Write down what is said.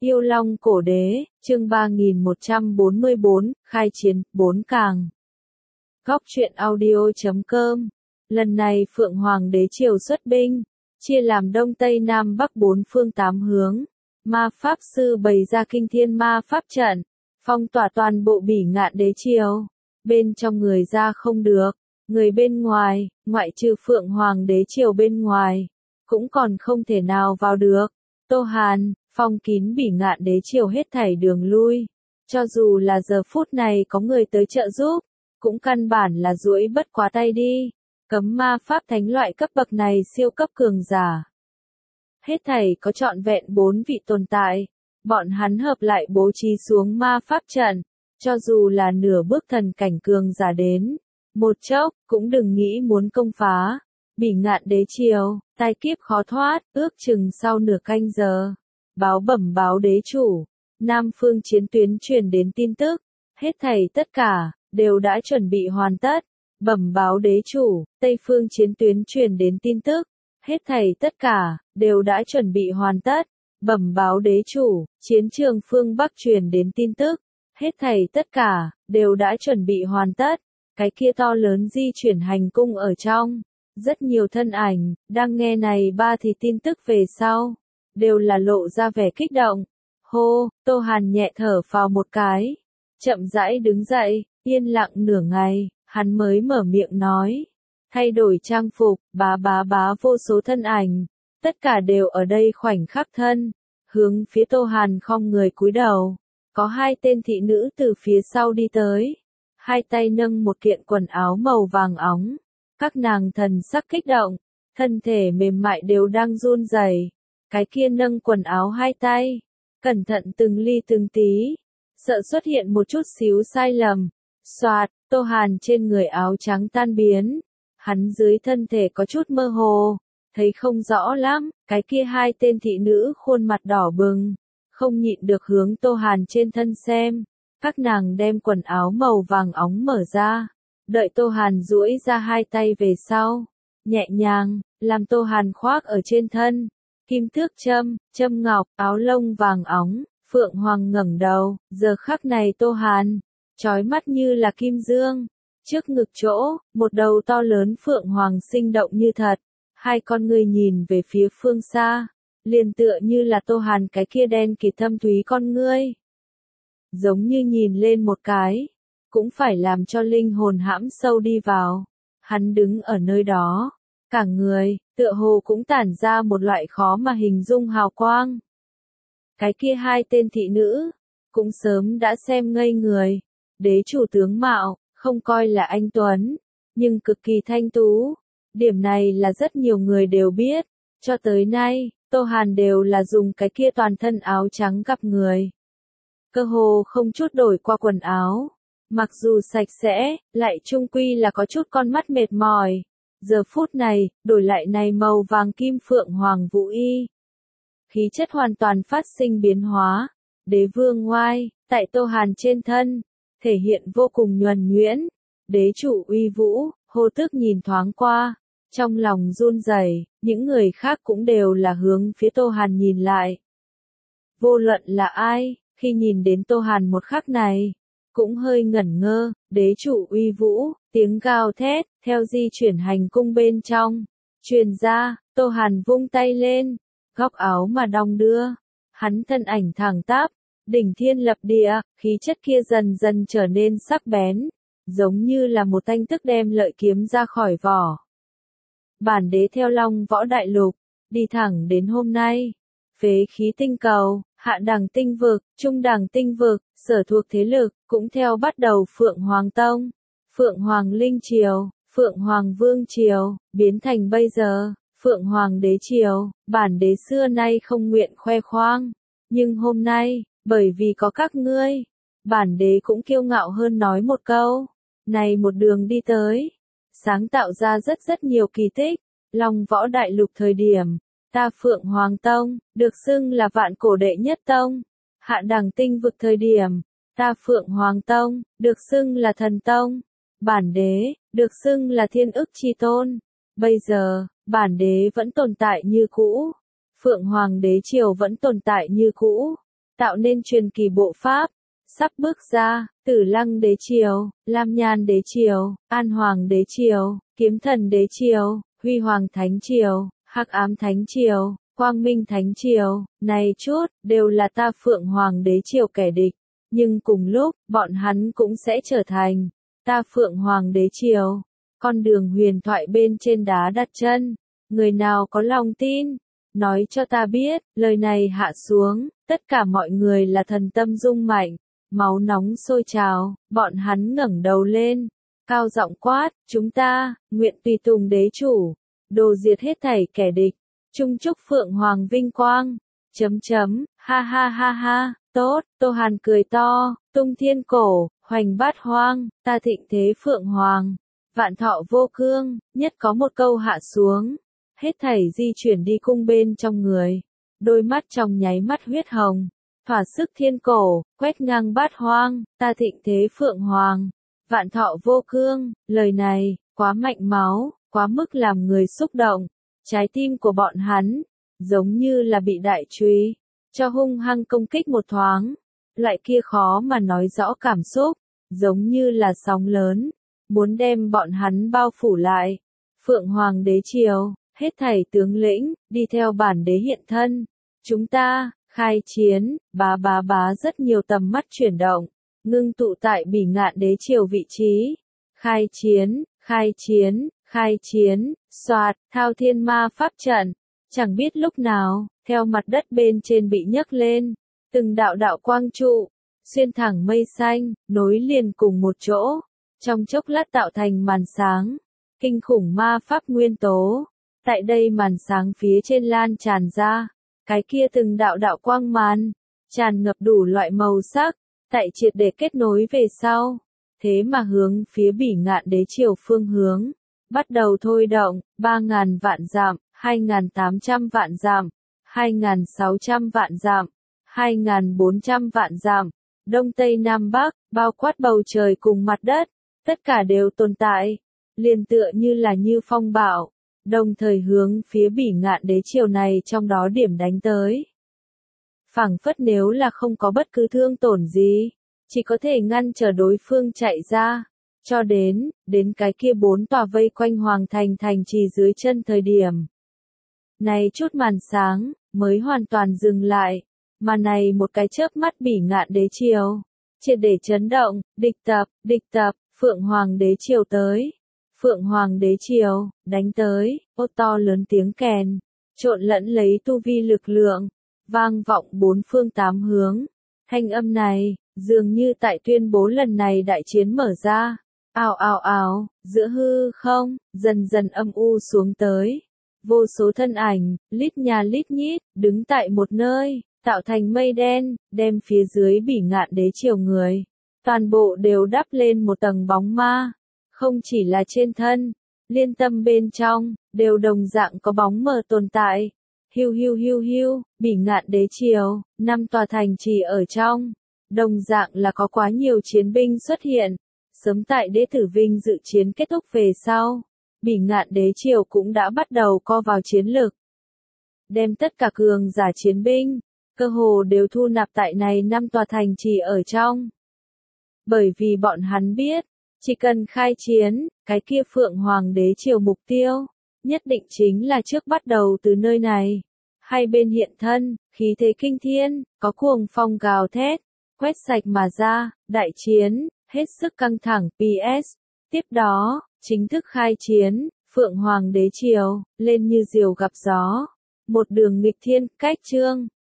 Yêu Long Cổ Đế, chương 3144, khai chiến, 4 càng. Góc truyện audio.com. Lần này Phượng Hoàng Đế Triều xuất binh, chia làm Đông Tây Nam Bắc 4 phương 8 hướng. Ma Pháp Sư bày ra kinh thiên ma Pháp trận, phong tỏa toàn bộ Bỉ Ngạn Đế Triều. Bên trong người ra không được, người bên ngoài, ngoại trừ Phượng Hoàng Đế Triều bên ngoài, cũng còn không thể nào vào được. Tô Hàn, phong kín Bỉ Ngạn Đế Triều hết thảy đường lui. Cho dù là giờ phút này có người tới trợ giúp, cũng căn bản là duỗi bất quá tay đi. Cấm ma pháp thánh loại cấp bậc này siêu cấp cường giả. Hết thảy có trọn vẹn 4 vị tồn tại. Bọn hắn hợp lại bố trí xuống ma pháp trận. Cho dù là nửa bước thần cảnh cường giả đến, một chốc, cũng đừng nghĩ muốn công phá. Bỉ Ngạn Đế Triều, tai kiếp khó thoát, ước chừng sau nửa canh giờ. Bẩm báo đế chủ, Nam phương chiến tuyến truyền đến tin tức, hết thảy tất cả, đều đã chuẩn bị hoàn tất. Bẩm báo đế chủ, Tây phương chiến tuyến truyền đến tin tức, hết thảy tất cả, đều đã chuẩn bị hoàn tất. Bẩm báo đế chủ, chiến trường phương Bắc truyền đến tin tức, hết thảy tất cả, đều đã chuẩn bị hoàn tất. Cái kia to lớn di chuyển hành cung ở trong, rất nhiều thân ảnh, đang nghe này ba thì tin tức về sau, đều là lộ ra vẻ kích động. Hô, Tô Hàn nhẹ thở phào một cái, chậm rãi đứng dậy, yên lặng nửa ngày, hắn mới mở miệng nói. Thay đổi trang phục, bá vô số thân ảnh, tất cả đều ở đây khoảnh khắc thân, hướng phía Tô Hàn khom người cúi đầu. Có hai tên thị nữ từ phía sau đi tới, hai tay nâng một kiện quần áo màu vàng óng. Các nàng thần sắc kích động, thân thể mềm mại đều đang run rẩy. Cái kia nâng quần áo hai tay, cẩn thận từng ly từng tí, sợ xuất hiện một chút xíu sai lầm. Soạt, Tô Hàn trên người áo trắng tan biến, hắn dưới thân thể có chút mơ hồ, thấy không rõ lắm. Cái kia hai tên thị nữ khuôn mặt đỏ bừng, không nhịn được hướng Tô Hàn trên thân xem. Các nàng đem quần áo màu vàng óng mở ra, đợi Tô Hàn duỗi ra hai tay về sau, nhẹ nhàng làm Tô Hàn khoác ở trên thân. Kim thước châm ngọc, áo lông vàng óng. Phượng Hoàng ngẩng đầu, giờ khắc này Tô Hàn chói mắt như là kim dương. Trước ngực chỗ, một đầu to lớn Phượng Hoàng sinh động như thật, hai con người nhìn về phía phương xa, liền tựa như là Tô Hàn cái kia đen kịt thâm thúy con ngươi. Giống như nhìn lên một cái, cũng phải làm cho linh hồn hãm sâu đi vào. Hắn đứng ở nơi đó, cả người, tựa hồ cũng tản ra một loại khó mà hình dung hào quang. Cái kia hai tên thị nữ, cũng sớm đã xem ngây người. Đế chủ tướng mạo, không coi là anh tuấn, nhưng cực kỳ thanh tú. Điểm này là rất nhiều người đều biết. Cho tới nay, Tô Hàn đều là dùng cái kia toàn thân áo trắng gặp người. Cơ hồ không chút đổi qua quần áo. Mặc dù sạch sẽ, lại chung quy là có chút con mắt mệt mỏi. Giờ phút này, đổi lại này màu vàng kim Phượng Hoàng vũ y. Khí chất hoàn toàn phát sinh biến hóa. Đế vương ngoai, tại Tô Hàn trên thân, thể hiện vô cùng nhuần nhuyễn. Đế chủ uy vũ, Hồ Tước nhìn thoáng qua, trong lòng run rẩy. Những người khác cũng đều là hướng phía Tô Hàn nhìn lại. Vô luận là ai, khi nhìn đến Tô Hàn một khắc này, cũng hơi ngẩn ngơ. Đế chủ uy vũ, tiếng gào thét, theo di chuyển hành cung bên trong, truyền ra. Tô Hàn vung tay lên, góc áo mà đong đưa, hắn thân ảnh thẳng tắp, đỉnh thiên lập địa, khí chất kia dần dần trở nên sắc bén, giống như là một thanh tức đem lợi kiếm ra khỏi vỏ. Bản đế theo Long Võ Đại Lục, đi thẳng đến hôm nay, phế khí tinh cầu, hạ đẳng tinh vực, trung đẳng tinh vực, sở thuộc thế lực, cũng theo bắt đầu Phượng Hoàng Tông, Phượng Hoàng Linh Triều, Phượng Hoàng Vương Triều, biến thành bây giờ, Phượng Hoàng Đế Triều. Bản đế xưa nay không nguyện khoe khoang, nhưng hôm nay, bởi vì có các ngươi, bản đế cũng kiêu ngạo hơn nói một câu. Này một đường đi tới, sáng tạo ra rất nhiều kỳ tích. Long Võ Đại Lục thời điểm, ta Phượng Hoàng Tông, được xưng là vạn cổ đệ nhất tông. Hạ đẳng tinh vực thời điểm, ta Phượng Hoàng Tông, được xưng là thần tông. Bản đế, được xưng là thiên ức chi tôn. Bây giờ, bản đế vẫn tồn tại như cũ. Phượng Hoàng Đế Triều vẫn tồn tại như cũ. tạo nên truyền kỳ bộ pháp. Sắp bước ra, Tử Lăng đế triều, Lam Nhan đế triều, An Hoàng đế triều, Kiếm Thần đế triều, Huy Hoàng thánh triều, Hắc Ám thánh triều, Quang Minh thánh triều, này chút, đều là ta Phượng Hoàng đế triều kẻ địch. Nhưng cùng lúc, bọn hắn cũng sẽ trở thành ta Phượng Hoàng đế triều. Con đường huyền thoại bên trên đá đặt chân. Người nào có lòng tin? Nói cho ta biết, lời này hạ xuống, tất cả mọi người là thần tâm rung mạnh, máu nóng sôi trào, bọn hắn ngẩng đầu lên, cao giọng quát, chúng ta, nguyện tùy tùng đế chủ, đồ diệt hết thảy kẻ địch, chung chúc Phượng Hoàng vinh quang, ha ha ha ha, tốt, Tô Hàn cười to, tung thiên cổ, hoành bát hoang, ta thịnh thế Phượng Hoàng, vạn thọ vô cương, nhất có một câu hạ xuống. Hết thảy di chuyển đi cung bên trong người, đôi mắt trong nháy mắt huyết hồng, thỏa sức thiên cổ, quét ngang bát hoang, ta thịnh thế Phượng Hoàng, vạn thọ vô cương, lời này, quá mạnh máu, quá mức làm người xúc động, trái tim của bọn hắn, giống như là bị đại chùy, cho hung hăng công kích một thoáng, loại kia khó mà nói rõ cảm xúc, giống như là sóng lớn, muốn đem bọn hắn bao phủ lại, Phượng Hoàng đế triều. Hết thảy tướng lĩnh, đi theo bản đế hiện thân. Chúng ta, khai chiến, bá rất nhiều tầm mắt chuyển động, ngưng tụ tại Bỉ Ngạn đế triều vị trí. Khai chiến, soạt, thao thiên ma pháp trận. Chẳng biết lúc nào, theo mặt đất bên trên bị nhấc lên, từng đạo đạo quang trụ, xuyên thẳng mây xanh, nối liền cùng một chỗ, trong chốc lát tạo thành màn sáng, kinh khủng ma pháp nguyên tố. Tại đây màn sáng phía trên lan tràn ra, cái kia từng đạo đạo quang màn, tràn ngập đủ loại màu sắc, tại triệt để kết nối về sau, thế mà hướng phía Bỉ Ngạn đế triều phương hướng, bắt đầu thôi động, 3.000 vạn dặm, 2.800 vạn dặm, 2.600 vạn dặm, 2.400 vạn dặm, đông tây nam bắc, bao quát bầu trời cùng mặt đất, tất cả đều tồn tại, liền tựa như là như phong bạo. Đồng thời hướng phía Bỉ Ngạn đế triều này trong đó điểm đánh tới. Phảng phất nếu là không có bất cứ thương tổn gì, chỉ có thể ngăn trở đối phương chạy ra, cho đến cái kia 4 tòa vây quanh Hoàng thành thành trì dưới chân thời điểm. Này chút màn sáng, mới hoàn toàn dừng lại, mà này một cái chớp mắt Bỉ Ngạn đế triều, triệt để chấn động, địch tập, Phượng Hoàng đế triều tới. Phượng Hoàng đế triều, đánh tới, ô to lớn tiếng kèn, trộn lẫn lấy tu vi lực lượng, vang vọng 4 phương 8 hướng. Thanh âm này, dường như tại tuyên bố lần này đại chiến mở ra. Ào, giữa hư không, dần dần âm u xuống tới. Vô số thân ảnh, lít nhà lít nhít, đứng tại một nơi, tạo thành mây đen, đem phía dưới Bỉ Ngạn đế triều người. Toàn bộ đều đắp lên một tầng bóng ma. Không chỉ là trên thân, liên tâm bên trong, đều đồng dạng có bóng mờ tồn tại. Hiu, Bỉ Ngạn đế triều, 5 tòa thành trì ở trong, đồng dạng là có quá nhiều chiến binh xuất hiện. Sớm tại Đế Tử Vinh dự chiến kết thúc về sau, Bỉ Ngạn đế triều cũng đã bắt đầu co vào chiến lực. Đem tất cả cường giả chiến binh, cơ hồ đều thu nạp tại này 5 tòa thành trì ở trong. Bởi vì bọn hắn biết, chỉ cần khai chiến, cái kia Phượng Hoàng đế triều mục tiêu, nhất định chính là trước bắt đầu từ nơi này. Hai bên hiện thân, khí thế kinh thiên, có cuồng phong gào thét, quét sạch mà ra, đại chiến, hết sức căng thẳng. PS. Tiếp đó, chính thức khai chiến, Phượng Hoàng đế triều, lên như diều gặp gió. Một đường nghịch thiên, cách chương.